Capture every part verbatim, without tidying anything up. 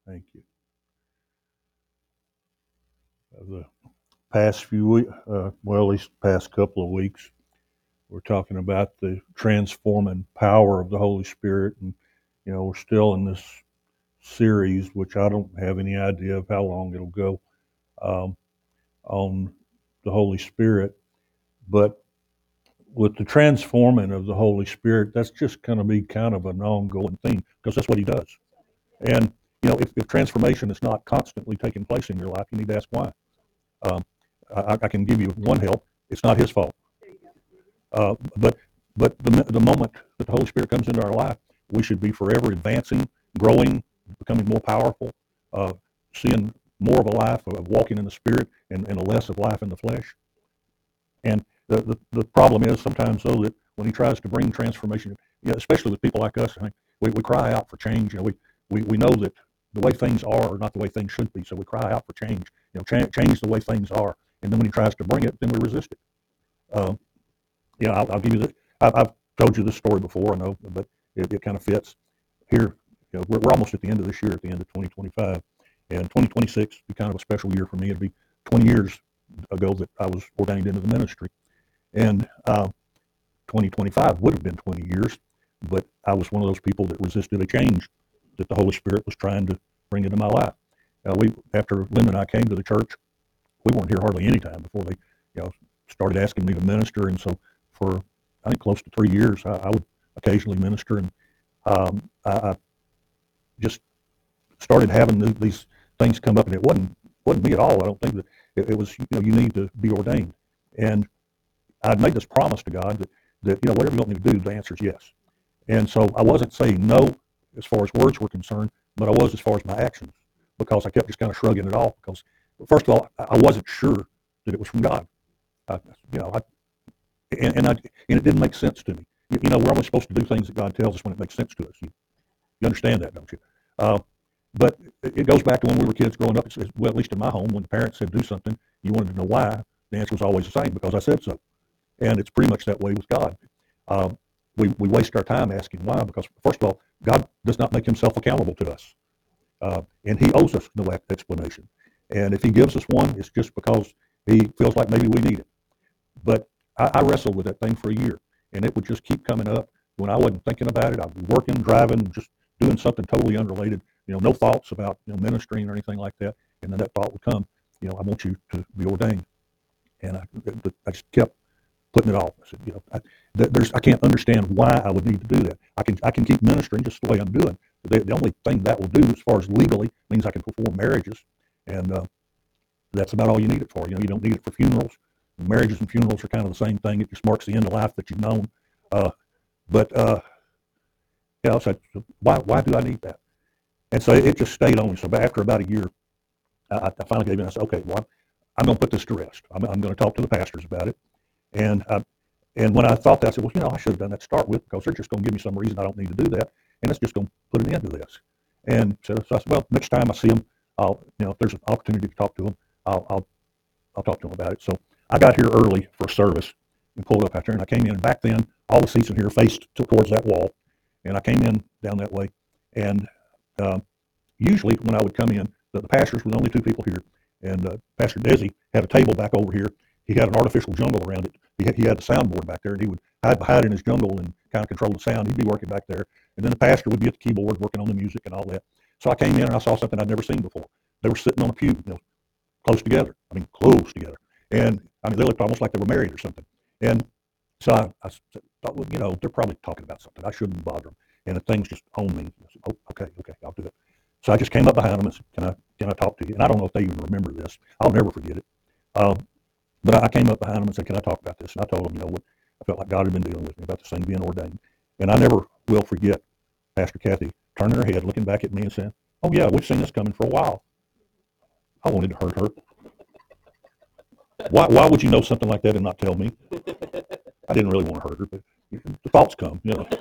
Thank you. Uh, The past few weeks, uh, well, at least the past couple of weeks, we're talking about the transforming power of the Holy Spirit, and you know we're still in this series, which I don't have any idea of how long it'll go, um, on the Holy Spirit. But with the transforming of the Holy Spirit, that's just going to be kind of an ongoing thing because that's what He does. And you know, if, if transformation is not constantly taking place in your life, you need to ask why. Um, I, I can give you one help. It's not His fault. Uh, but but the, the moment that the Holy Spirit comes into our life, we should be forever advancing, growing, becoming more powerful, uh, seeing more of a life of walking in the Spirit and, and a less of life in the flesh. And the, the, the problem is sometimes, though, that when He tries to bring transformation, you know, especially with people like us, I mean, we, we cry out for change. You know, we, we, we know that the way things are are not the way things should be, so we cry out for change. You know, cha- change the way things are. And then when He tries to bring it, then we resist it. Um, you know, I'll, I'll give you the. I've, I've told you this story before, I know, but it, it kind of fits here. You know, we're, we're almost at the end of this year, at the end of twenty twenty-five, and twenty twenty-six will be kind of a special year for me. It'll be twenty years ago that I was ordained into the ministry, and uh, twenty twenty-five would have been twenty years, but I was one of those people that resisted a change that the Holy Spirit was trying to bring into my life. Uh, we, after Linda and I came to the church, we weren't here hardly any time before they, you know, started asking me to minister, and so for I think close to three years, I, I would occasionally minister, and um, I, I just started having th- these things come up, and it wasn't wasn't me at all. I don't think that it, it was, you know, you need to be ordained, and I'd made this promise to God that that you know whatever you want me to do, the answer is yes, and so I wasn't saying no as far as words were concerned, but I was as far as my actions, because I kept just kind of shrugging it off because first of all I I wasn't sure that it was from God. I, you know, I, and, and I and it didn't make sense to me. You, you know, we're only supposed to do things that God tells us when it makes sense to us. You, you understand that, don't you? Uh, but it goes back to when we were kids growing up. It's, well, at least in my home, when the parents said do something, you wanted to know why. The answer was always the same, because I said so. And it's pretty much that way with God. Um, we, we waste our time asking why, because first of all, God does not make Himself accountable to us, uh, and He owes us no explanation. And if He gives us one, it's just because He feels like maybe we need it. But I, I wrestled with that thing for a year, and it would just keep coming up when I wasn't thinking about it. I'd be working, driving, just doing something totally unrelated. You know, no thoughts about, you know, ministering or anything like that. And then that thought would come. You know, I want you to be ordained, and I, I just kept putting it off. I said, you know, I, there's I can't understand why I would need to do that. I can I can keep ministering just the way I'm doing. The, the only thing that will do, as far as legally, means I can perform marriages, and uh, that's about all you need it for. You know, you don't need it for funerals. Marriages and funerals are kind of the same thing. It just marks the end of life that you've known. Uh, but uh, yeah, so why why do I need that? And so it just stayed on me. So after about a year, I, I finally gave in. I said, okay, well, I'm, I'm going to put this to rest. I'm, I'm going to talk to the pastors about it. And I, and when I thought that, I said, well, you know, I should have done that to start with, because they're just going to give me some reason I don't need to do that, and it's just going to put an end to this. And so, so I said, well, next time I see them, I'll, you know, if there's an opportunity to talk to them, I'll, I'll I'll talk to them about it. So I got here early for service and pulled up out there, and I came in. And back then, all the seats in here faced towards that wall, and I came in down that way. And uh, usually, when I would come in, the, the pastors were the only two people here, and uh, Pastor Desi had a table back over here. He had an artificial jungle around it. He had, he had the soundboard back there, and he would hide, hide in his jungle and kind of control the sound. He'd be working back there, and then the pastor would be at the keyboard working on the music and all that. So I came in and I saw something I'd never seen before. They were sitting on a pew, you know, close together. I mean, close together. And I mean, they looked almost like they were married or something. And so I, I thought, well, you know, they're probably talking about something. I shouldn't bother them. And the thing's just on me. I said, oh, okay, okay, I'll do it. So I just came up behind them and said, can I, can I talk to you? And I don't know if they even remember this. I'll never forget it. Um, but I came up behind them and said, can I talk about this? And I told them, you know, what I felt like God had been dealing with me about this thing being ordained. And I never will forget Pastor Kathy turning her head, looking back at me and saying, oh, yeah, we've seen this coming for a while. I wanted to hurt her. Why, why would you know something like that and not tell me? I didn't really want to hurt her, but the thoughts come, you know.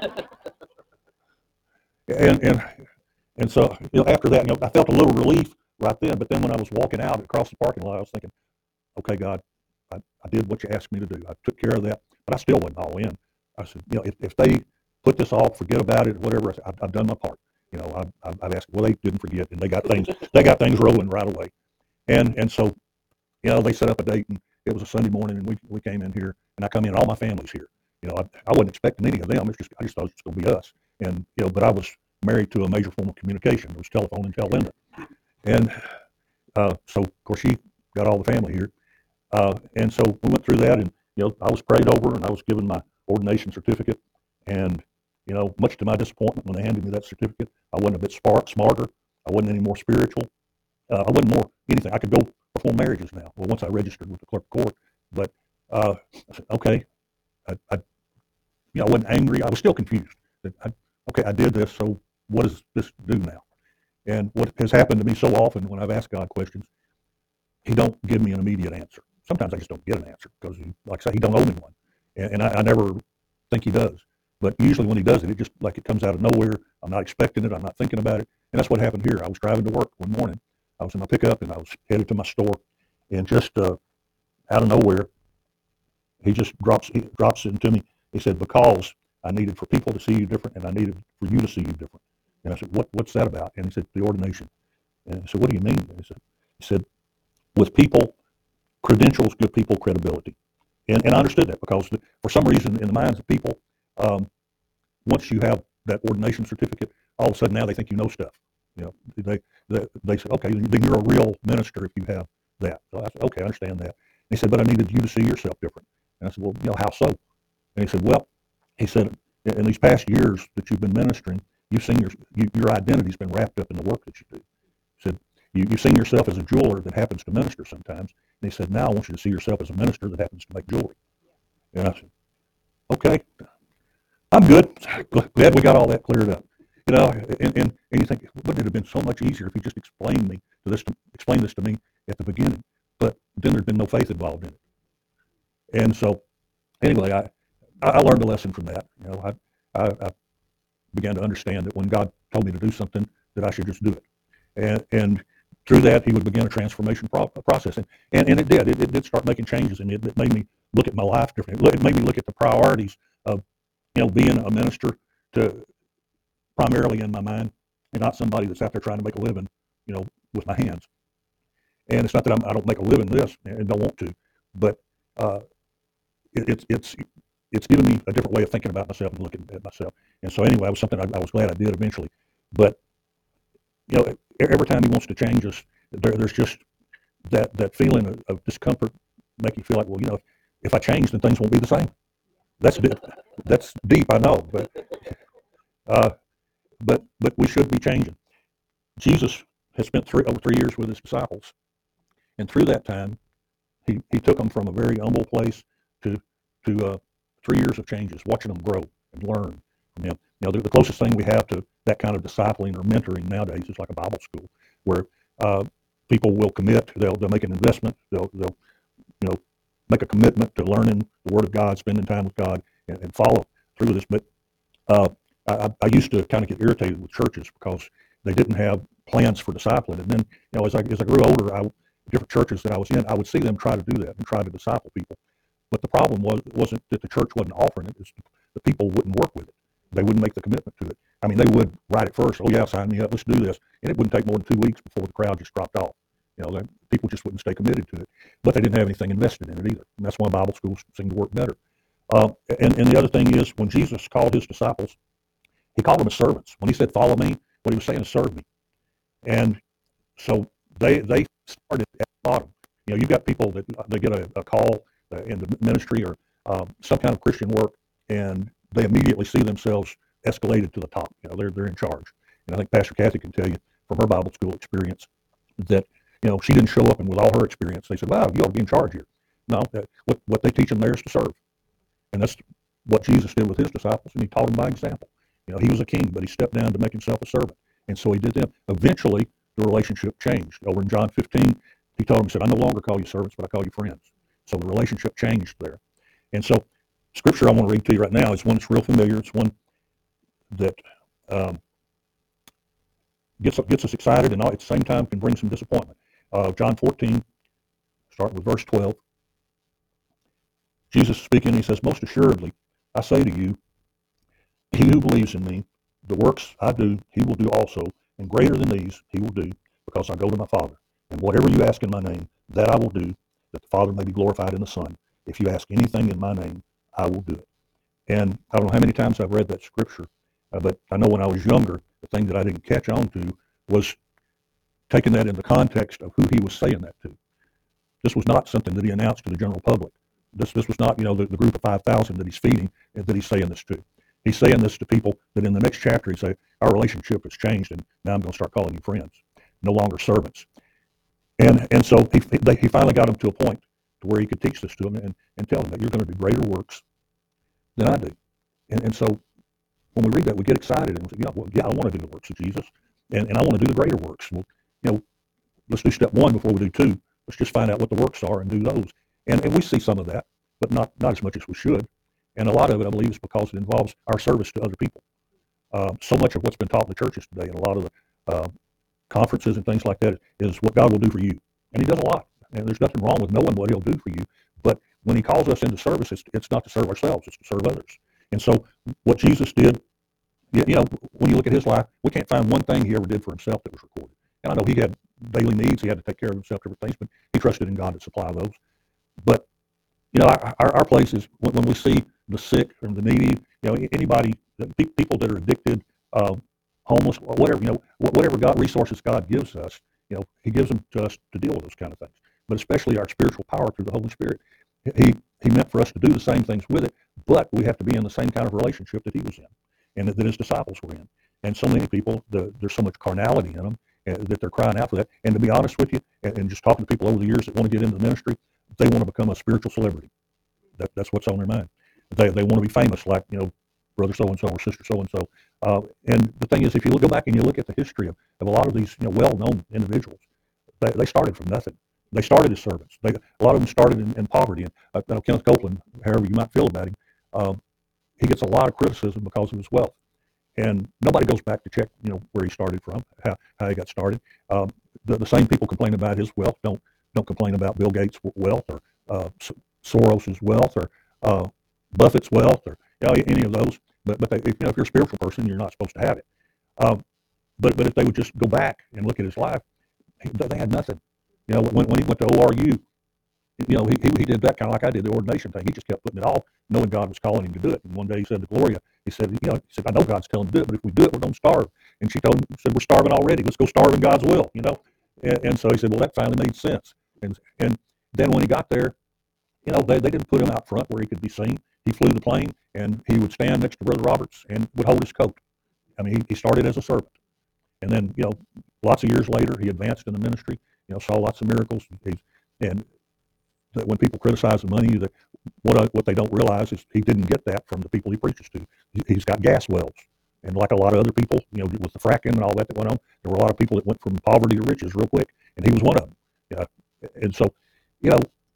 And and and so, you know, after that, you know, I felt a little relief right then. But then when I was walking out across the parking lot, I was thinking, okay, God, I, I did what you asked me to do. I took care of that, but I still wasn't all in. I said, you know, if, if they put this off, forget about it, whatever, I said, I've, I've done my part. You know, I, I, I've asked, well, they didn't forget, and they got things, they got things rolling right away. And and so, you know, they set up a date, and it was a Sunday morning, and we we came in here, and I come in, all my family's here. You know, I, I wasn't expecting any of them. It's just I just thought it was going to be us. And you know, but I was married to a major form of communication. It was telephone and Linda. And uh, so, of course, she got all the family here. Uh, and so we went through that, and you know, I was prayed over, and I was given my ordination certificate. And you know, much to my disappointment, when they handed me that certificate, I wasn't a bit smart, smarter. I wasn't any more spiritual. Uh, I wasn't more anything. I could go perform marriages now. Well, once I registered with the clerk of court, but uh, I said, okay, I, I, you know, I wasn't angry. I was still confused. I, okay, I did this, so what does this do now? And what has happened to me so often when I've asked God questions, He don't give me an immediate answer. Sometimes I just don't get an answer because, he, like I say, He don't owe me one, and, and I, I never think He does. But usually when He does it, it just like it comes out of nowhere. I'm not expecting it. I'm not thinking about it, and that's what happened here. I was driving to work one morning. I was in my pickup, and I was headed to my store, and just uh, out of nowhere, He just drops he drops it into me. He said, because I needed for people to see you different, and I needed for you to see you different. And I said, what, what's that about? And he said, the ordination. And I said, what do you mean? And he said, he said, with people, credentials give people credibility. And, and I understood that because the, for some reason in the minds of people, um, once you have that ordination certificate, all of a sudden now they think you know stuff. You know, they, they, they said, okay, then you're a real minister if you have that. So I said, okay, I understand that. And he said, but I needed you to see yourself different. And I said, well, you know, how so? And he said, well, he said, in these past years that you've been ministering, you've seen your, you, your identity's been wrapped up in the work that you do. He said, you, you've seen yourself as a jeweler that happens to minister sometimes. And he said, now I want you to see yourself as a minister that happens to make jewelry. And I said, okay, I'm good. Glad we got all that cleared up. You know, and, and, and you think, wouldn't it have been so much easier if he just explained me to this, explained this to me at the beginning? But then there'd been no faith involved in it. And so, anyway, I, I learned a lesson from that. You know, I, I, I began to understand that when God told me to do something, that I should just do it. And, and through that, He would begin a transformation pro- process. And, and, and it did. It, it did start making changes in me. It, it made me look at my life differently. It made me look at the priorities of, you know, being a minister to primarily in my mind, and not somebody that's out there trying to make a living, you know, with my hands. And it's not that I'm, I don't make a living this and don't want to, but uh, it, it's it's it's given me a different way of thinking about myself and looking at myself. And so anyway, it was something I, I was glad I did eventually. But you know, every time He wants to change us, there, there's just that that feeling of, of discomfort, make you feel like, well, you know, if, if I change, then things won't be the same. That's deep. That's deep, I know, but uh, but but we should be changing. Jesus has spent three over three years with His disciples, and through that time, he he took them from a very humble place to to uh, three years of changes, watching them grow and learn from Him. You know, the, the closest thing we have to that kind of discipling or mentoring nowadays is like a Bible school, where uh, people will commit, they'll they'll make an investment, they'll they'll you know make a commitment to learning the Word of God, spending time with God, and, and follow through this. But uh, I, I used to kind of get irritated with churches because they didn't have plans for discipling. And then, you know, as I as I grew older, I, different churches that I was in, I would see them try to do that and try to disciple people. But the problem was it wasn't that the church wasn't offering it; it's the people wouldn't work with it. They wouldn't make the commitment to it. I mean, they would write it first. Oh yeah, sign me up. Let's do this. And it wouldn't take more than two weeks before the crowd just dropped off. You know, people just wouldn't stay committed to it. But they didn't have anything invested in it either. And that's why Bible schools seem to work better. Uh, and, and the other thing is, when Jesus called His disciples, He called them as servants. When He said, "Follow me," what He was saying is, "Serve me." And so they they started at the bottom. You know, you've got people that they get a, a call uh, in the ministry or uh, some kind of Christian work, and they immediately see themselves escalated to the top. You know, they're they're in charge. And I think Pastor Kathy can tell you from her Bible school experience that, you know, she didn't show up, and with all her experience, they said, "Wow, you ought to be in charge here." No, that, what what they teach them there is to serve, and that's what Jesus did with His disciples, and He taught them by example. You know, He was a king, but He stepped down to make Himself a servant, and so He did them. Eventually, the relationship changed. Over in John fifteen, He told them, He said, "I no longer call you servants, but I call you friends." So the relationship changed there. And so, scripture I want to read to you right now is one that's real familiar. It's one that um, gets gets us excited, and at the same time can bring some disappointment. Uh, John fourteen, starting with verse twelve. Jesus speaking, He says, "Most assuredly, I say to you, he who believes in me, The works I do, he will do also, and greater than these he will do, because I go to my Father. And whatever you ask in my name, that I will do, that the Father may be glorified in the Son. If you ask anything in my name, I will do it. And I don't know how many times I've read that scripture, uh, but I know when I was younger, the thing that I didn't catch on to was taking that in the context of who he was saying that to. This was not something that he announced to the general public. This this was not, you know, the, the group of five thousand that he's feeding, uh, that he's saying this to. He's saying this to people that in the next chapter he say, our relationship has changed, and now I'm going to start calling you friends, no longer servants. And and so he they, he finally got him to a point to where he could teach this to him and, and tell him that you're going to do greater works than I do. And and so when we read that, we get excited and we say, yeah, well, yeah, I want to do the works of Jesus, and, and I want to do the greater works. Well, you know, let's do step one before we do two. Let's just find out what the works are and do those. And, and we see some of that, but not, not as much as we should. And a lot of it, I believe, is because it involves our service to other people. Uh, so much of what's been taught in the churches today and a lot of the uh, conferences and things like that is what God will do for you. And he does a lot. And there's nothing wrong with knowing what he'll do for you. But when he calls us into service, it's, it's not to serve ourselves, it's to serve others. And so what Jesus did, you know, when you look at his life, we can't find one thing he ever did for himself that was recorded. And I know he had daily needs, he had to take care of himself, different things, but he trusted in God to supply those. But, you know, our, our, our place is when, when we see the sick and the needy, you know, anybody, people that are addicted, uh, homeless, whatever, you know, whatever God resources God gives us, you know, he gives them to us to deal with those kind of things. But especially our spiritual power through the Holy Spirit. He he meant for us to do the same things with it, but we have to be in the same kind of relationship that he was in and that, that his disciples were in. And so many people, the, there's so much carnality in them uh, that they're crying out for that. And to be honest with you, and, and just talking to people over the years that want to get into the ministry, they want to become a spiritual celebrity. That, that's what's on their mind. They they want to be famous like, you know, brother so-and-so or sister so-and-so. Uh, and the thing is, if you look, go back and you look at the history of, of a lot of these, you know, well-known individuals, they, they started from nothing. They started as servants. They, a lot of them started in, in poverty. And uh, you know, Kenneth Copeland, however you might feel about him, um, he gets a lot of criticism because of his wealth. And nobody goes back to check, you know, where he started from, how, how he got started. Um, the, the same people complain about his wealth don't don't complain about Bill Gates' wealth or uh, Soros's wealth or uh, Buffett's wealth or, you know, any of those. But but they, if, you know, if you're a spiritual person, you're not supposed to have it. Um, but but if they would just go back and look at his life, he, they had nothing. You know, when, when he went to O R U, you know, he, he he did that kind of like I did, the ordination thing. He just kept putting it off, knowing God was calling him to do it. And one day he said to Gloria, he said, you know, he said, I know God's telling him to do it, but if we do it, we're going to starve. And she told him, said, we're starving already. Let's go starve in God's will, you know. And, and so he said, well, that finally made sense. And and then when he got there, you know, they, they didn't put him out front where he could be seen. He flew the plane, and he would stand next to Brother Roberts and would hold his coat. I mean, he, he started as a servant. And then, you know, lots of years later, he advanced in the ministry, you know, saw lots of miracles. He's, and that when people criticize the money, that what what they don't realize is he didn't get that from the people he preaches to. He, he's got gas wells. And like a lot of other people, you know, with the fracking and all that that went on, there were a lot of people that went from poverty to riches real quick, and he was one of them. Yeah. And so, you know,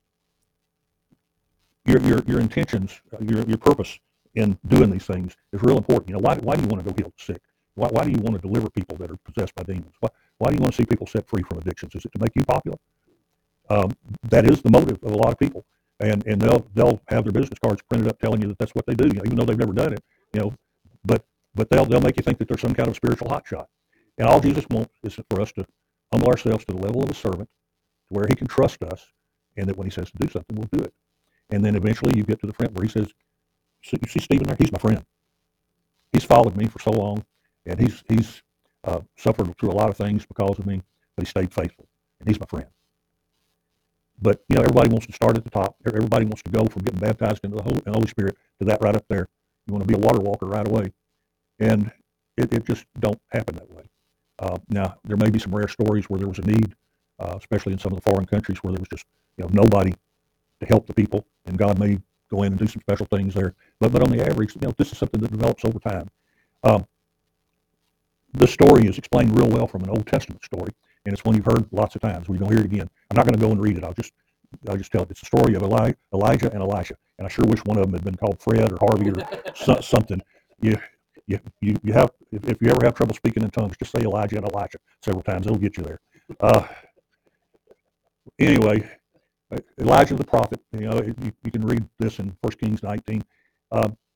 your your your intentions, your your purpose in doing these things is real important. You know, why why do you want to go heal the sick? Why why do you want to deliver people that are possessed by demons? Why why do you want to see people set free from addictions? Is it to make you popular? Um, that is the motive of a lot of people, and and they'll they'll have their business cards printed up telling you that that's what they do. You know, even though they've never done it. You know, but but they'll they'll make you think that there's some kind of spiritual hotshot. And all Jesus wants is for us to humble ourselves to the level of a servant, to where he can trust us, and that when he says to do something, we'll do it. And then eventually you get to the front where he says, "See, you see Stephen there? He's my friend. He's followed me for so long, and he's he's uh, suffered through a lot of things because of me, but he stayed faithful, and he's my friend." But, you know, everybody wants to start at the top. Everybody wants to go from getting baptized into the Holy, Holy Spirit to that right up there. You want to be a water walker right away. And it, it just don't happen that way. Uh, now, there may be some rare stories where there was a need, uh, especially in some of the foreign countries where there was just, you know, nobody to help the people, and God may go in and do some special things there. But but on the average, you know, this is something that develops over time. Um, the story is explained real well from an Old Testament story, and it's one you've heard lots of times. We're going to hear it again. I'm not going to go and read it. I'll just I'll just tell it. It's the story of Eli, Elijah and Elisha, and I sure wish one of them had been called Fred or Harvey or so, something. You, you, you, you have if, if you ever have trouble speaking in tongues, just say Elijah and Elisha several times. It'll get you there. Uh, anyway, Elijah the prophet. You know, you, you can read this in First Kings nineteen. Uh,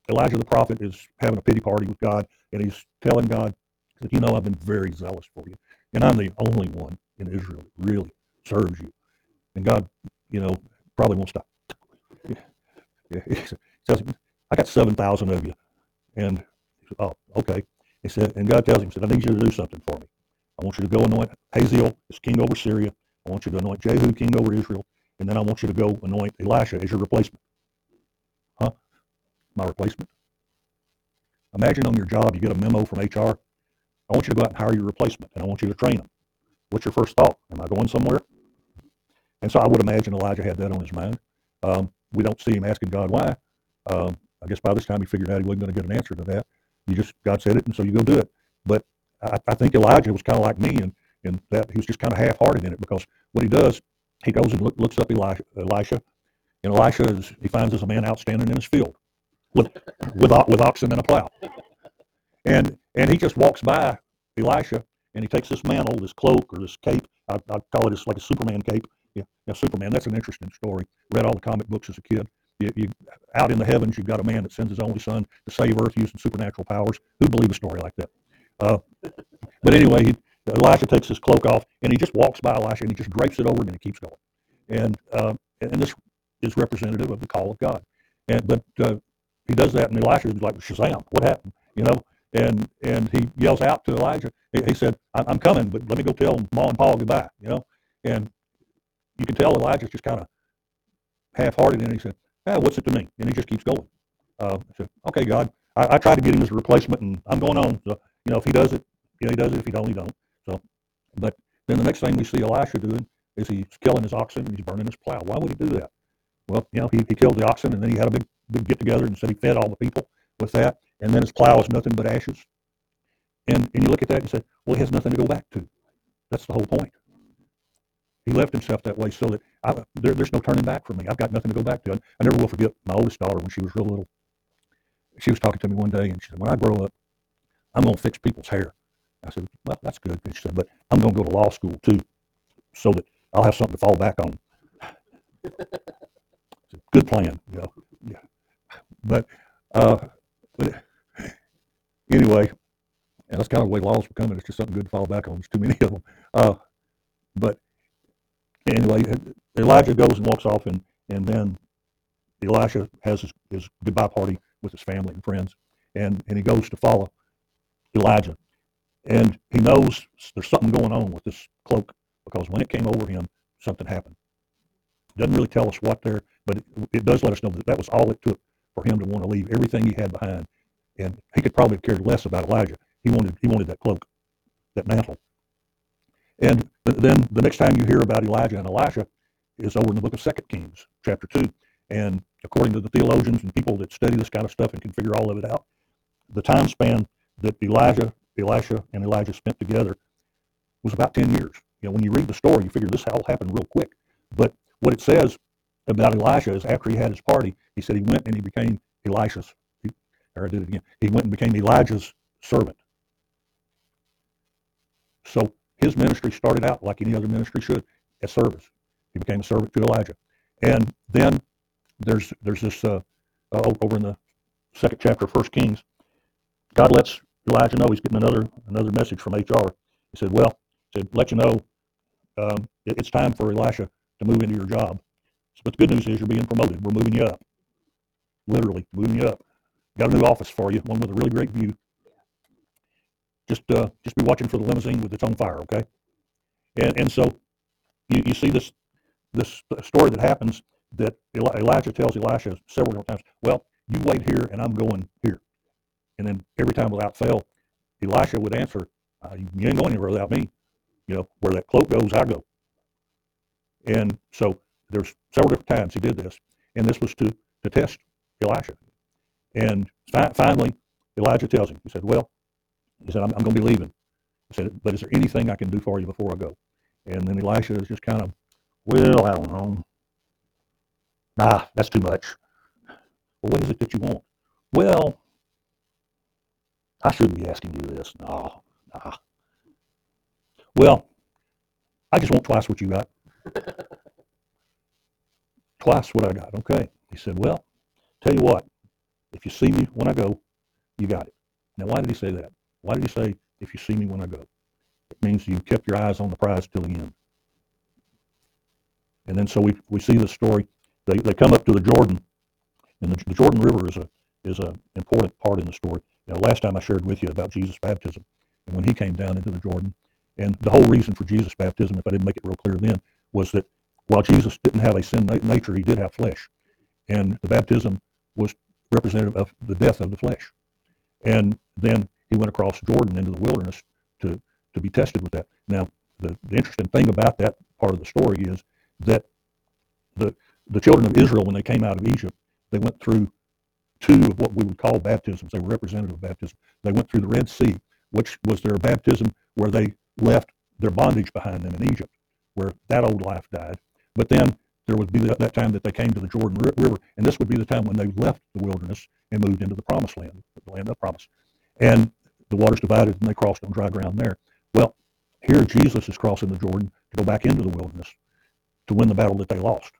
Elijah the prophet is having a pity party with God, and he's telling God that, you know, I've been very zealous for you, and I'm the only one in Israel that really serves you. And God, you know, probably won't stop. Yeah, yeah. He says, I got seven thousand of you. And he said, oh, okay. He said, and God tells him, he said, I need you to do something for me. I want you to go anoint Hazael as king over Syria. I want you to anoint Jehu king over Israel. And then I want you to go anoint Elisha as your replacement. Huh? My replacement? Imagine on your job, you get a memo from H R. I want you to go out and hire your replacement, and I want you to train them. What's your first thought? Am I going somewhere? And so I would imagine Elijah had that on his mind. Um, we don't see him asking God why. Um, I guess by this time he figured out he wasn't going to get an answer to that. You just, God said it, and so you go do it. But I, I think Elijah was kind of like me, and, and that he was just kind of half-hearted in it, because what he does, he goes and look, looks up Elisha, Elisha, and Elisha is, he finds as a man outstanding in his field with with, with oxen and a plow. And and he just walks by Elisha, and he takes this mantle, this cloak, or this cape. I, I call it, it's like a Superman cape. Yeah, yeah, Superman. That's an interesting story. Read all the comic books as a kid. You, you out in the heavens, you've got a man that sends his only son to save Earth using supernatural powers. Who'd believe a story like that? Uh, but anyway, he, Elisha takes his cloak off, and he just walks by Elisha, and he just drapes it over him, and he keeps going. And uh, and this is representative of the call of God. And but uh, he does that, and Elisha is like, Shazam! What happened? You know? And and he yells out to Elijah. He, he said, I'm coming, but let me go tell Ma and Pa goodbye, you know. And you can tell Elijah's just kind of half-hearted, and he said, ah, what's it to me? And he just keeps going. Uh, I said, okay, God, I, I tried to get him as a replacement, and I'm going on. So, you know, if he does it, you know, he does it. If he don't, he don't. So, but then the next thing we see Elisha doing is he's killing his oxen and he's burning his plow. Why would he do that? Well, you know, he, he killed the oxen, and then he had a big, big get-together, and said he fed all the people with that. And then his plow is nothing but ashes. And, and you look at that and say, well, he has nothing to go back to. That's the whole point. He left himself that way so that I, there, there's no turning back for me. I've got nothing to go back to. I, I never will forget my oldest daughter when she was real little. She was talking to me one day, and she said, when I grow up, I'm going to fix people's hair. I said, well, that's good. And she said, but I'm going to go to law school too, so that I'll have something to fall back on. Said, good plan. You know? Yeah. But, uh, but anyway, and that's kind of the way laws are coming. It's just something good to fall back on. There's too many of them. Uh, but anyway, Elijah goes and walks off, and, and then Elisha has his, his goodbye party with his family and friends, and, and he goes to follow Elijah. And he knows there's something going on with this cloak, because when it came over him, something happened. It doesn't really tell us what there, but it, it does let us know that that was all it took for him to want to leave everything he had behind. And he could probably have cared less about Elijah. He wanted he wanted that cloak, that mantle. And then the next time you hear about Elijah and Elisha is over in the book of Second Kings, chapter two. And according to the theologians and people that study this kind of stuff and can figure all of it out, the time span that Elijah, Elisha, and Elijah spent together was about ten years. You know, when you read the story, you figure this all happened real quick. But what it says about Elisha is after he had his party, he said he went and he became Elisha's, he, or I did it again, he went and became Elijah's servant. So his ministry started out like any other ministry should, as service. He became a servant to Elijah. And then there's there's this, uh, uh, over in the second chapter of First Kings, God lets Elijah know he's getting another another message from H R. He said, well, he said, let you know, um, it, it's time for Elisha to move into your job. But the good news is you're being promoted. We're moving you up. Literally, moving you up. Got a new office for you, one with a really great view. Just uh, just be watching for the limousine with its own fire, okay? And and so you, you see this this story that happens that Eli- Elijah tells Elisha several different times, well, you wait here and I'm going here. And then every time without fail, Elisha would answer, uh, you ain't going anywhere without me. You know, where that cloak goes, I go. And so there's several different times he did this. And this was to, to test Elisha. And fi- finally, Elijah tells him, he said, well, he said, I'm, I'm going to be leaving. He said, but is there anything I can do for you before I go? And then Elisha is just kind of, well, I don't know. Nah, that's too much. Well, what is it that you want? Well, I shouldn't be asking you this. No, nah. Well, I just want twice what you got. Twice what I got. Okay. He said, well, tell you what, If you see me when I go, you got it. Now, why did he say that? Why did he say, if you see me when I go? It means you kept your eyes on the prize till the end. And then so we we see this story. They they come up to the Jordan, and the, the Jordan River is a is an important part in the story. You know, last time I shared with you about Jesus' baptism, and when he came down into the Jordan, and the whole reason for Jesus' baptism, if I didn't make it real clear then, was that while Jesus didn't have a sin nature, he did have flesh, and the baptism was representative of the death of the flesh. And then he went across Jordan into the wilderness to to be tested with that. Now, the, the interesting thing about that part of the story is that the the children of Israel, when they came out of Egypt, they went through two of what we would call baptisms. They were representative of baptism. They went through the Red Sea, which was their baptism where they left their bondage behind them in Egypt, where that old life died. But then there would be that time that they came to the Jordan River, and this would be the time when they left the wilderness and moved into the promised land, the land of promise. And the waters divided, and they crossed on dry ground there. Well, here Jesus is crossing the Jordan to go back into the wilderness to win the battle that they lost.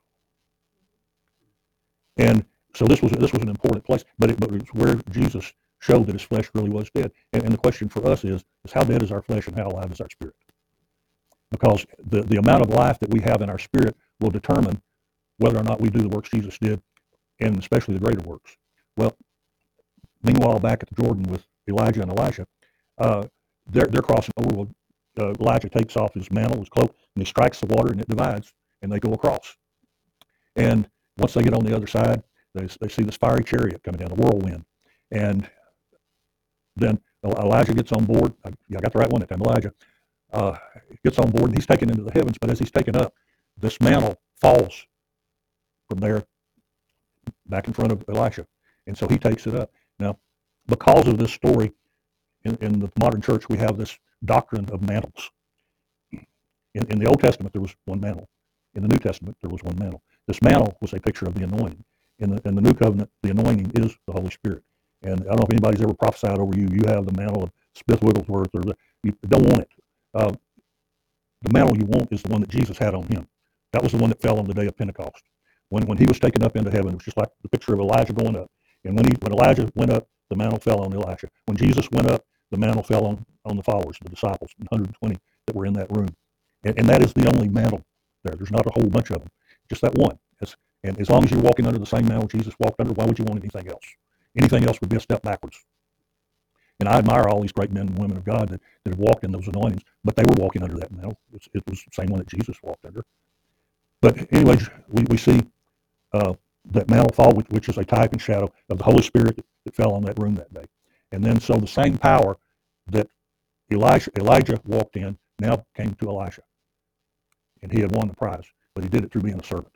And so this was this was an important place, but it, but it's where Jesus showed that his flesh really was dead. And, and the question for us is, is how dead is our flesh and how alive is our spirit? Because the, the amount of life that we have in our spirit will determine whether or not we do the works Jesus did, and especially the greater works. Well, meanwhile, back at the Jordan with Elijah and Elisha, uh, they're, they're crossing over. Uh, Elijah takes off his mantle, his cloak, and he strikes the water, and it divides, and they go across. And once they get on the other side, they, they see this fiery chariot coming down, a whirlwind. And then Elijah gets on board. I, I got the right one that time, Elijah. Uh, gets on board, and he's taken into the heavens, but as he's taken up, this mantle falls from there back in front of Elisha. And so he takes it up. Now, because of this story, in, in the modern church, we have this doctrine of mantles. In, in the Old Testament, there was one mantle. In the New Testament, there was one mantle. This mantle was a picture of the anointing. In the, in the New Covenant, the anointing is the Holy Spirit. And I don't know if anybody's ever prophesied over you, you have the mantle of Smith Wigglesworth, or the, you don't want it. Uh, the mantle you want is the one that Jesus had on him. That was the one that fell on the day of Pentecost. When when he was taken up into heaven, it was just like the picture of Elijah going up. And when he when Elijah went up, the mantle fell on Elisha. When Jesus went up, the mantle fell on, on the followers, the disciples, one hundred twenty that were in that room. And, and that is the only mantle there. There's not a whole bunch of them, just that one. It's, and as long as you're walking under the same mantle Jesus walked under, why would you want anything else? Anything else would be a step backwards. And I admire all these great men and women of God that, that have walked in those anointings, but they were walking under that mantle. It, it was the same one that Jesus walked under. But anyways, we, we see uh, that mantle fall, which, which is a type and shadow of the Holy Spirit that, that fell on that room that day. And then so the same power that Elijah, Elijah walked in now came to Elisha. And he had won the prize, but he did it through being a servant.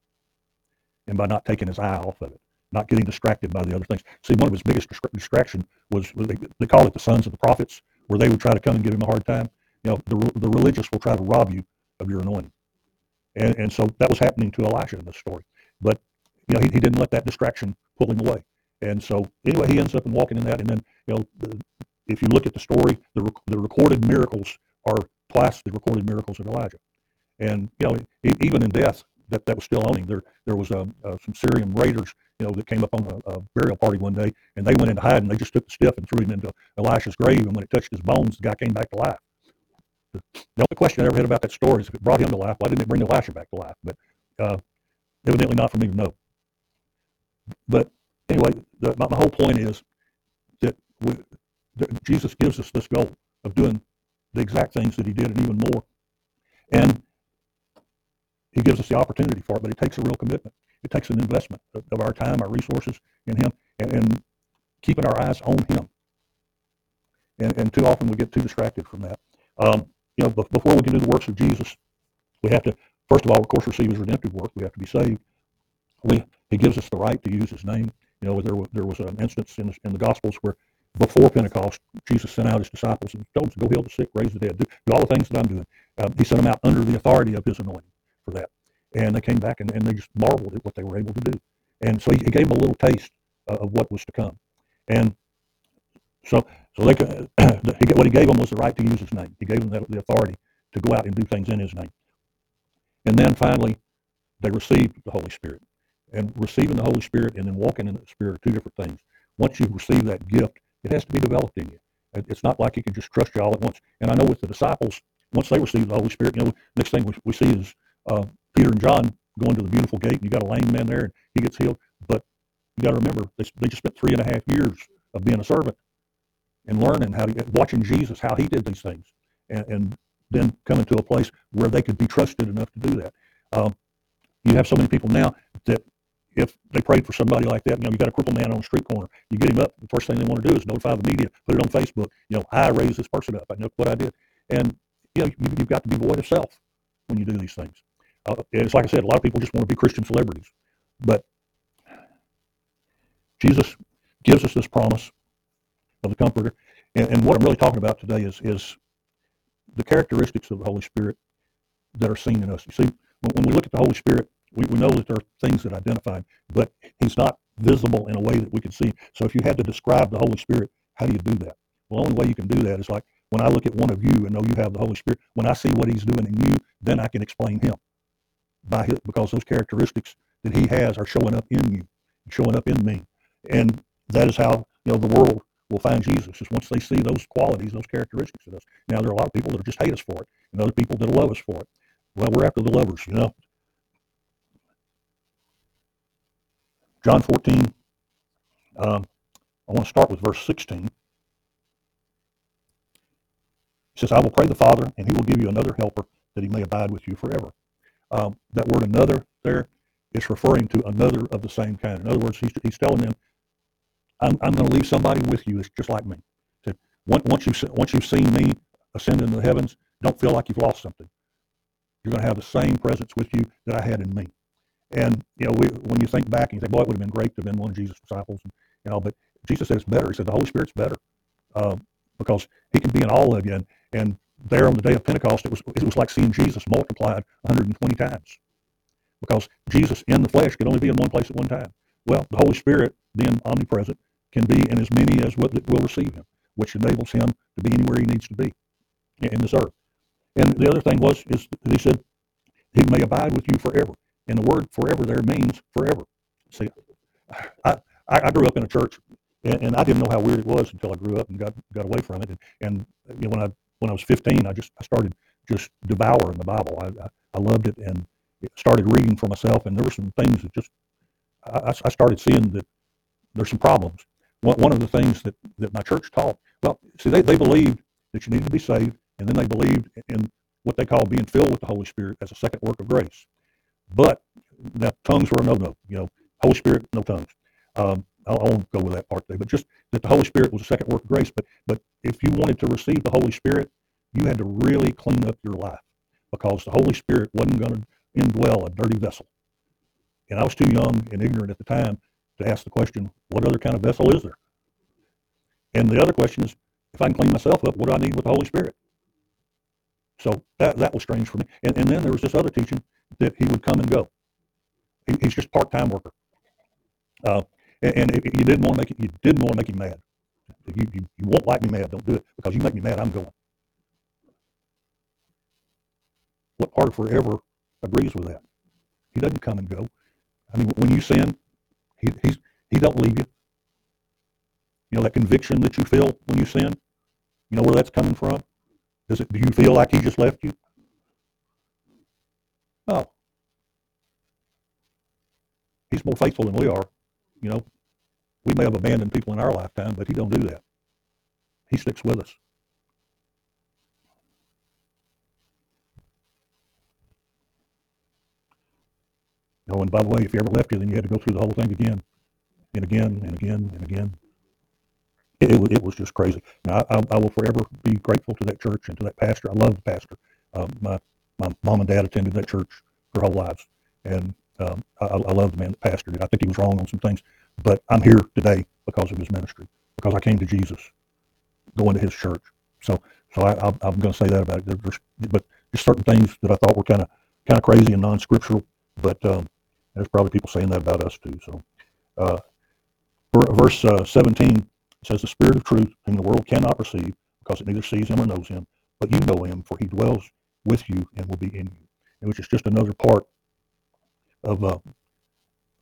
And by not taking his eye off of it, not getting distracted by the other things. See, one of his biggest distraction was, they, they call it the sons of the prophets, where they would try to come and give him a hard time. You know, the, the religious will try to rob you of your anointing. And, and so that was happening to Elisha in this story. But, you know, he, he didn't let that distraction pull him away. And so, anyway, he ends up in walking in that. And then, you know, the, if you look at the story, the, the recorded miracles are twice the recorded miracles of Elijah. And, you know, even in death, that, that was still on him. There, there was um, uh, some Syrian raiders, you know, that came up on a, a burial party one day, and they went into hide, and they just took the stiff and threw him into Elisha's grave. And when it touched his bones, the guy came back to life. The only question I ever had about that story is if it brought him to life, why didn't it bring Elisha back to life? But uh, evidently not for me to know. But anyway, the, my, my whole point is that, we, that Jesus gives us this goal of doing the exact things that he did and even more. And he gives us the opportunity for it, but it takes a real commitment. It takes an investment of, of our time, our resources in him, and, and keeping our eyes on him. And, and too often we get too distracted from that. Um, you know, before we can do the works of Jesus, we have to, first of all, of course, receive his redemptive work. We have to be saved. We, he gives us the right to use his name. You know, there was, there was an instance in the, in the Gospels where before Pentecost, Jesus sent out his disciples and told them to go heal the sick, raise the dead, do, do all the things that I'm doing. Um, he sent them out under the authority of his anointing for that. And they came back and, and they just marveled at what they were able to do. And so he, he gave them a little taste uh, of what was to come. And so so they could, he, what he gave them was the right to use his name. He gave them the, the authority to go out and do things in his name. And then finally, they received the Holy Spirit. And receiving the Holy Spirit and then walking in the Spirit are two different things. Once you receive that gift, it has to be developed in you. It's not like He can just trust you all at once. And I know with the disciples, once they received the Holy Spirit, you know, next thing we, we see is uh, Peter and John going to the beautiful gate, and you got a lame man there, and he gets healed. But you got to remember, they, they just spent three and a half years of being a servant and learning how to, watching Jesus, how He did these things, and, and then coming to a place where they could be trusted enough to do that. Um, you have so many people now that if they prayed for somebody like that, you know, you got a crippled man on the street corner, you get him up, the first thing they want to do is notify the media, put it on Facebook, you know, I raised this person up, I know what I did. And, you know, you, you've got to be void of self when you do these things. Uh, it's like I said, a lot of people just want to be Christian celebrities. But Jesus gives us this promise of the Comforter. And, and what I'm really talking about today is, is the characteristics of the Holy Spirit that are seen in us. You see, when, when we look at the Holy Spirit, we, we know that there are things that identify Him, but He's not visible in a way that we can see. So if you had to describe the Holy Spirit, how do you do that? Well, the only way you can do that is like when I look at one of you and know you have the Holy Spirit, when I see what He's doing in you, then I can explain Him by his, because those characteristics that He has are showing up in you, showing up in me. And that is how, you know, the world will find Jesus, is once they see those qualities, those characteristics in us. Now, there are a lot of people that just hate us for it, and other people that love us for it. Well, we're after the lovers, you know. John fourteen, um, I want to start with verse sixteen. He says, I will pray the Father, and He will give you another helper, that He may abide with you forever. Um, that word another there is referring to another of the same kind. In other words, he's, he's telling them, I'm, I'm going to leave somebody with you that's just like me. So once, you've, once you've seen me ascend into the heavens, don't feel like you've lost something. You're going to have the same presence with you that I had in me. And, you know, we, when you think back and you think, boy, it would have been great to have been one of Jesus' disciples, and, you know, but Jesus said it's better. He said the Holy Spirit's better uh, because He can be in all of you. And, and there on the day of Pentecost, it was it was like seeing Jesus multiplied one hundred twenty times, because Jesus in the flesh could only be in one place at one time. Well, the Holy Spirit, being omnipresent, can be in as many as will, will receive Him, which enables Him to be anywhere He needs to be in this earth. And the other thing was, is that He said, He may abide with you forever. And the word forever there means forever. See, I, I grew up in a church, and, and I didn't know how weird it was until I grew up and got, got away from it. And, and you know, when I when I was fifteen, I just I started just devouring the Bible. I, I, I loved it and started reading for myself. And there were some things that just I, I started seeing that there's some problems. One, one of the things that, that my church taught, well, see, they, they believed that you needed to be saved, and then they believed in what they call being filled with the Holy Spirit as a second work of grace. But now, tongues were a no-no. You know, Holy Spirit, no tongues. Um, I, I won't go with that part today, but just that the Holy Spirit was a second work of grace. But but if you wanted to receive the Holy Spirit, you had to really clean up your life, because the Holy Spirit wasn't going to indwell a dirty vessel. And I was too young and ignorant at the time to ask the question, what other kind of vessel is there? And the other question is, if I can clean myself up, what do I need with the Holy Spirit? So that that was strange for me. And, and then there was this other teaching that He would come and go. He, he's just part-time worker. Uh, and, and if you didn't want to make it, you didn't want to make Him mad. If you, you you won't like me mad, don't do it, because you make me mad, I'm going. What part of forever agrees with that? He doesn't come and go. I mean, when you sin, he he's, he don't leave you. You know, that conviction that you feel when you sin, you know where that's coming from? Does it? Do you feel like He just left you? No. He's more faithful than we are. You know, we may have abandoned people in our lifetime, but He don't do that. He sticks with us. You know, and by the way, if He ever left you, then you had to go through the whole thing again, and again, and again, and again. It, it, it was just crazy. Now, I, I will forever be grateful to that church and to that pastor. I love the pastor. Um, my my mom and dad attended that church their whole lives, and um, I, I love the man that pastored it. I think he was wrong on some things, but I'm here today because of his ministry, because I came to Jesus going to his church. So, so I, I, I'm going to say that about it. There, there's, but there's certain things that I thought were kind of kind of crazy and non-scriptural, but um, there's probably people saying that about us too. So, uh, verse uh, seventeen says, "The Spirit of truth, whom the world cannot receive, because it neither sees Him or knows Him, but you know Him, for He dwells with you and will be in you," and which is just another part of uh,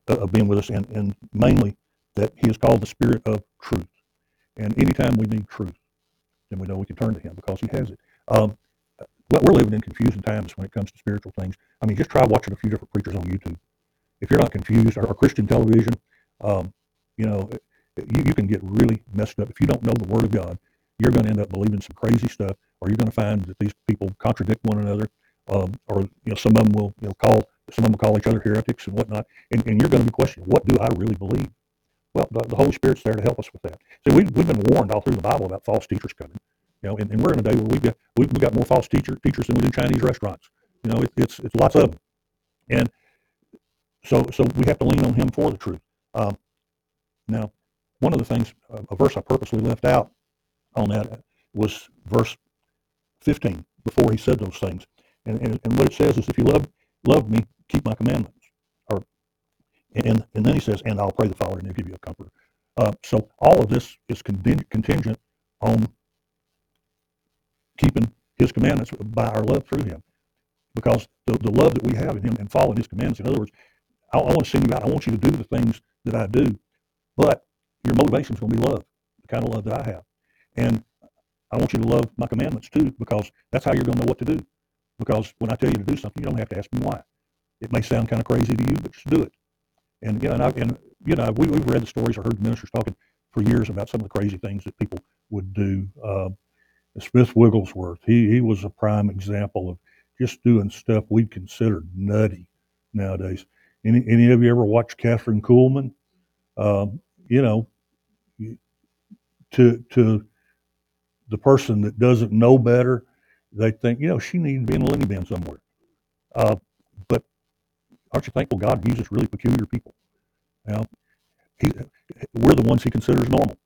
of being with us, and, and mainly that he is called the Spirit of truth. And anytime we need truth, then we know we can turn to him because he has it. Um, well, we're living in confusing times when it comes to spiritual things. I mean, just try watching a few different preachers on YouTube. If you're not confused, or, or Christian television, um, you know, you, you can get really messed up. If you don't know the Word of God, you're going to end up believing some crazy stuff, or you're going to find that these people contradict one another, um, or you know, some of them will you know call some of them will call each other heretics and whatnot, and, and you're going to be questioning, what do I really believe? Well, the, the Holy Spirit's there to help us with that. See, we've, we've been warned all through the Bible about false teachers coming. You know, and, and we're in a day where we've got we've, we've got more false teacher, teachers than we do Chinese restaurants. You know, it, it's it's lots of them, and so so we have to lean on Him for the truth. Um, now, one of the things, uh, a verse I purposely left out on that was verse fifteen. Before He said those things, and and, and what it says is, if you love love me, keep my commandments. Or and and then He says, and I'll pray the Father, and He'll give you a comforter. Uh, so all of this is contingent on keeping His commandments by our love through Him, because the, the love that we have in Him and following His commandments. In other words, I, I want to send you out. I want you to do the things that I do, but your motivation is going to be love, the kind of love that I have, and I want you to love my commandments too, because that's how you're going to know what to do. Because when I tell you to do something, you don't have to ask me why. It may sound kind of crazy to you, but just do it. And you know, and, I, and you know, we, we've read the stories or heard the ministers talking for years about some of the crazy things that people would do. Uh, Smith Wigglesworth, he he was a prime example of just doing stuff we'd consider nutty nowadays. Any any of you ever watched Catherine Kuhlman? Um, you know, to to the person that doesn't know better, they think, you know, she needs to be in a loony bin somewhere. Uh, but aren't you thankful God uses really peculiar people? Now, he, we're the ones He considers normal.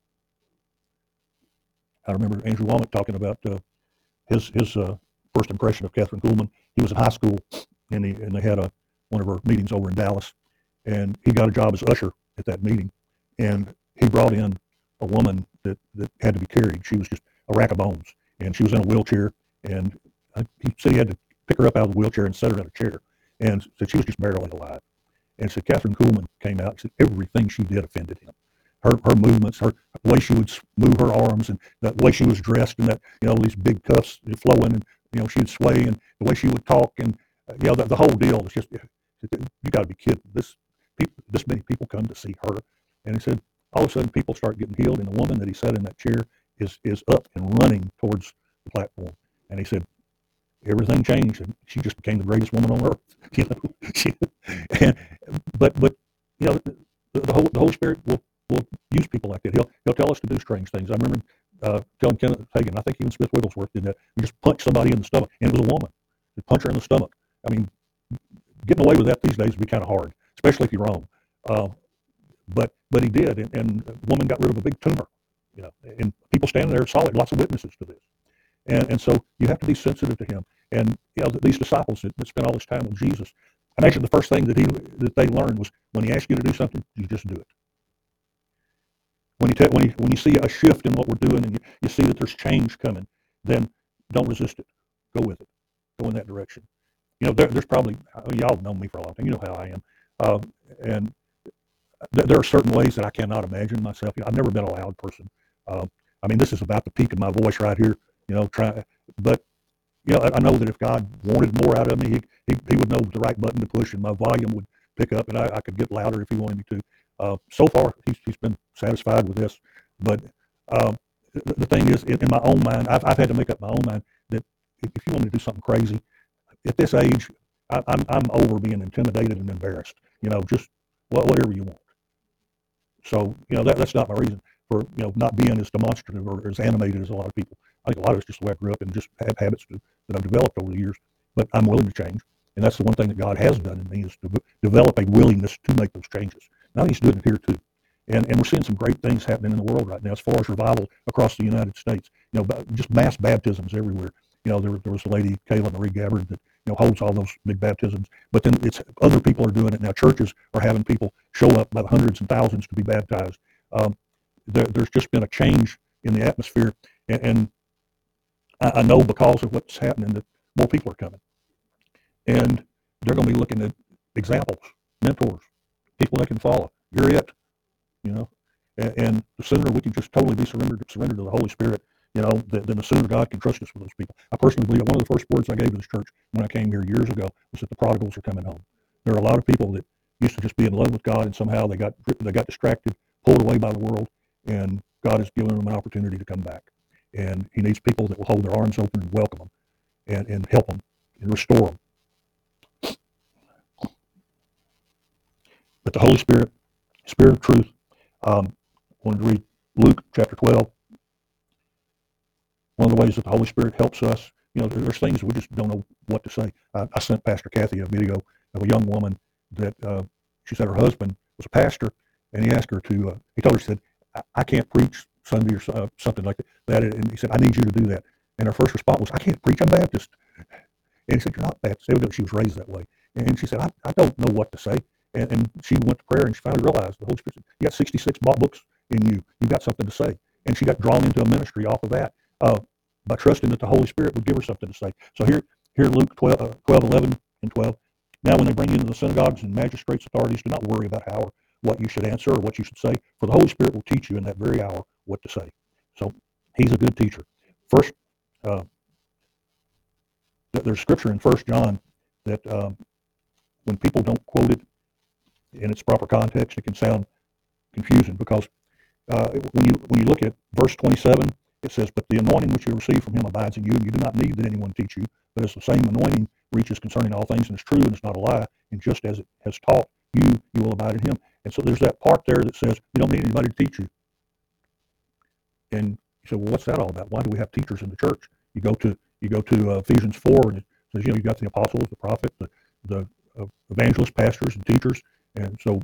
I remember Andrew Womack talking about uh, his his uh, first impression of Catherine Kuhlman. He was in high school, and, he, and they had a one of her meetings over in Dallas, and he got a job as usher at that meeting, and he brought in a woman that, that had to be carried. She was just a rack of bones, and she was in a wheelchair, and he said he had to pick her up out of the wheelchair and set her in a chair, and said she was just barely alive. And so Catherine Kuhlman came out and said everything she did offended him. Her her movements, her way she would move her arms, and the way she was dressed, and that, you know, these big cuffs flowing, and you know, she'd sway, and the way she would talk, and uh, you know, the, the whole deal was just, you got to be kidding. This people, this many people come to see her. And he said all of a sudden people start getting healed, and the woman that he sat in that chair is is up and running towards the platform. And he said everything changed, and she just became the greatest woman on earth. You know, she, and, but but you know, the, the whole the Holy Spirit will will use people like that. He'll he'll tell us to do strange things. I remember uh, telling Kenneth Hagin, I think even Smith Wigglesworth did that. You just punch somebody in the stomach, and it was a woman. You punch her in the stomach. I mean, getting away with that these days would be kind of hard, especially if you're wrong. Uh, but but he did, and, and the woman got rid of a big tumor. You know, and people standing there saw it. Lots of witnesses to this. And and so you have to be sensitive to him. And you know, these disciples that, that spent all this time with Jesus, I imagine the first thing that he that they learned was, when He asks you to do something, you just do it. When you, te- when, you, when you see a shift in what we're doing, and you, you see that there's change coming, then don't resist it. Go with it. Go in that direction. You know, there, there's probably, y'all have known me for a long time. You know how I am. Uh, and th- there are certain ways that I cannot imagine myself. You know, I've never been a loud person. Uh, I mean, this is about the peak of my voice right here. You know, try, but you know, I, I know that if God wanted more out of me, he, he he would know the right button to push, and my volume would pick up, and I, I could get louder if He wanted me to. Uh, so far, he's, he's been satisfied with this. But uh, the, the thing is, in, in my own mind, I've, I've had to make up my own mind that if, if you want to do something crazy, at this age, I, I'm I'm over being intimidated and embarrassed. You know, just well, whatever you want. So you know that that's not my reason for you know not being as demonstrative or as animated as a lot of people. I think a lot of it's just the way I grew up and just have habits to, that I've developed over the years. But I'm willing to change, and that's the one thing that God has done in me, is to develop a willingness to make those changes. Now He's doing it here too, and and we're seeing some great things happening in the world right now as far as revival across the United States. You know, just mass baptisms everywhere. You know, there there was a lady, Kayla Marie Gabbard, that you know holds all those big baptisms. But then it's other people are doing it now. Churches are having people show up by the hundreds and thousands to be baptized. Um, there, there's just been a change in the atmosphere, and, and I, I know because of what's happening that more people are coming, and they're going to be looking at examples, mentors, people they can follow. You're it, you know. And, and the sooner we can just totally be surrendered, surrendered to the Holy Spirit, you know, then, then the sooner God can trust us with those people. I personally believe that one of the first words I gave to this church when I came here years ago was that the prodigals are coming home. There are a lot of people that used to just be in love with God, and somehow they got they got distracted, pulled away by the world, and God has given them an opportunity to come back. And He needs people that will hold their arms open and welcome them, and, and help them and restore them. But the Holy Spirit, Spirit of truth, um, I wanted to read Luke chapter twelve. One of the ways that the Holy Spirit helps us, you know, there's things we just don't know what to say. I, I sent Pastor Kathy a video of a young woman that uh, she said her husband was a pastor, and he asked her to, uh, he told her, he said, I, I can't preach Sunday or uh, something like that. And he said, I need you to do that. And her first response was, I can't preach, I'm Baptist. And he said, you're not Baptist. Evidently she was raised that way. And she said, I, I don't know what to say. And, and she went to prayer, and she finally realized the Holy Spirit said, you got sixty-six books in you. You've got something to say. And she got drawn into a ministry off of that. Uh, by trusting that the Holy Spirit would give her something to say. So here, here Luke twelve, uh, twelve, eleven, and twelve. Now when they bring you into the synagogues and magistrates' authorities, do not worry about how or what you should answer or what you should say, for the Holy Spirit will teach you in that very hour what to say. So He's a good teacher. First, uh, there's scripture in First John that um, when people don't quote it in its proper context, it can sound confusing, because uh, when you when you look at verse twenty-seven, it says, but the anointing which you receive from Him abides in you, and you do not need that anyone teach you, but as the same anointing reaches concerning all things, and is true, and it's not a lie, and just as it has taught you, you will abide in Him. And so there's that part there that says you don't need anybody to teach you. And you say, well, what's that all about? Why do we have teachers in the church? You go to you go to uh, Ephesians four, and it says, you know, you got the apostles, the prophets, the, the uh, evangelists, pastors, and teachers. And so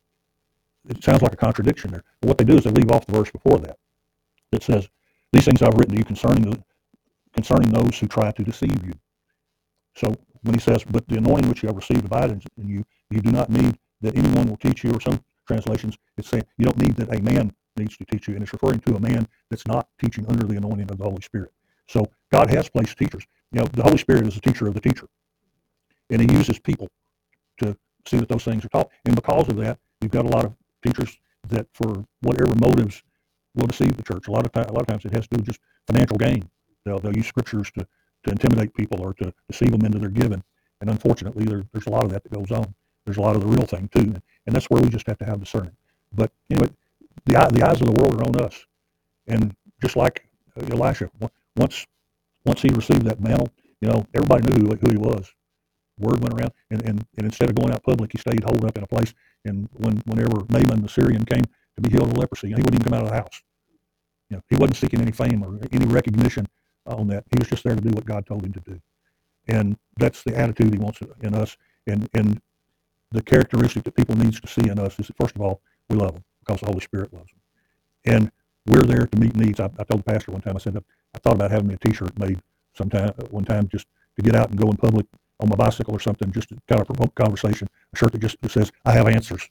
it sounds like a contradiction there. But what they do is they leave off the verse before that. It says, these things I've written to you concerning the, concerning those who try to deceive you. So when he says, but the anointing which you have received abides in you, you do not need that anyone will teach you, or some translations, it's saying you don't need that a man needs to teach you, and it's referring to a man that's not teaching under the anointing of the Holy Spirit. So God has placed teachers. You know, the Holy Spirit is the teacher of the teacher, and He uses people to see that those things are taught. And because of that, you've got a lot of teachers that, for whatever motives, will deceive the church. A lot of time, a lot of times, it has to do with just financial gain. They'll, they'll use scriptures to, to intimidate people or to deceive them into their giving. And unfortunately, there, there's a lot of that that goes on. There's a lot of the real thing too, and, and that's where we just have to have discernment. But anyway, the the eyes of the world are on us, and just like Elisha, once once he received that mantle, you know, everybody knew who, who he was. Word went around, and, and, and instead of going out public, he stayed holed up in a place. And when whenever Naaman the Syrian came to be healed of leprosy, he wouldn't even come out of the house. You know, he wasn't seeking any fame or any recognition on that. He was just there to do what God told him to do. And that's the attitude He wants in us. And, and the characteristic that people needs to see in us is that, first of all, we love them because the Holy Spirit loves them. And we're there to meet needs. I, I told the pastor one time, I said, I thought about having me a t-shirt made sometime, one time, just to get out and go in public on my bicycle or something, just to kind of promote conversation. A shirt that just says, I have answers.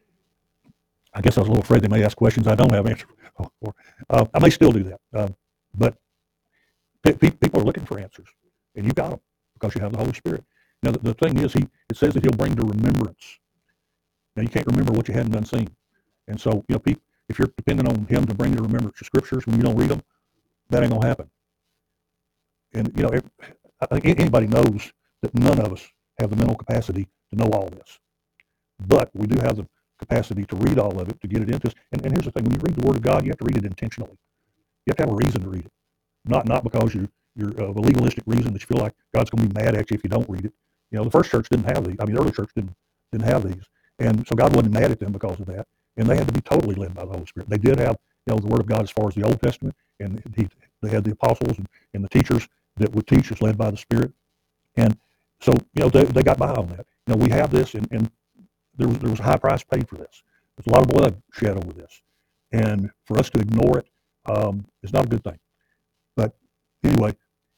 I guess I was a little afraid they may ask questions I don't have answers for. Uh, I may still do that. Uh, but pe- people are looking for answers, and you got them because you have the Holy Spirit. Now, the, the thing is, he it says that He'll bring to remembrance. Now, you can't remember what you hadn't done seen. And so, you know, people, if you're depending on Him to bring to remembrance the scriptures when you don't read them, that ain't going to happen. And, you know, it, I think anybody knows that none of us have the mental capacity to know all this. But we do have the capacity to read all of it, to get it into us. And, and here's the thing, when you read the Word of God, you have to read it intentionally. You have to have a reason to read it. Not not because you, you're of a legalistic reason that you feel like God's going to be mad at you if you don't read it. You know, the first church didn't have these. I mean, the early church didn't didn't have these. And so God wasn't mad at them because of that. And they had to be totally led by the Holy Spirit. They did have, you know, the Word of God as far as the Old Testament, and he, they had the apostles and, and the teachers that would teach as led by the Spirit. And so, you know, they, they got by on that. You know, we have this, and, and there was there was a high price paid for this. There's a lot of blood shed over this. And for us to ignore it um, is not a good thing. But anyway,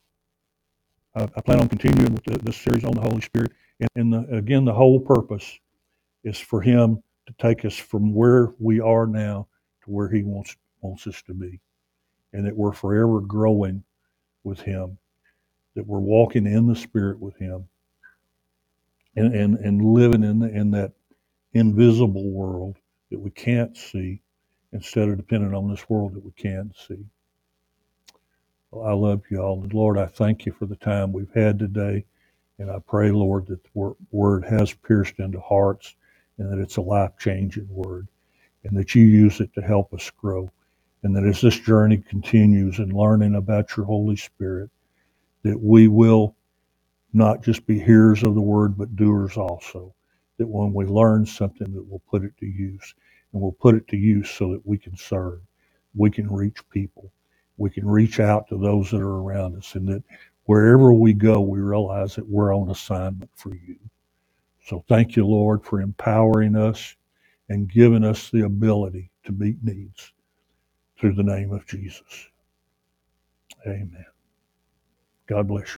uh, I plan on continuing with the, this series on the Holy Spirit. And, and the, again, the whole purpose is for Him to take us from where we are now to where He wants wants us to be, and that we're forever growing with Him, that we're walking in the Spirit with Him, and and, and living in the, in that invisible world that we can't see instead of depending on this world that we can see. Well, I love you all. And Lord, I thank you for the time we've had today. And I pray, Lord, that the word has pierced into hearts and that it's a life-changing word and that you use it to help us grow. And that as this journey continues in learning about your Holy Spirit, that we will not just be hearers of the word, but doers also. That when we learn something, that we'll put it to use. And we'll put it to use so that we can serve. We can reach people. We can reach out to those that are around us. And that wherever we go, we realize that we're on assignment for you. So thank you, Lord, for empowering us and giving us the ability to meet needs through the name of Jesus. Amen. God bless you.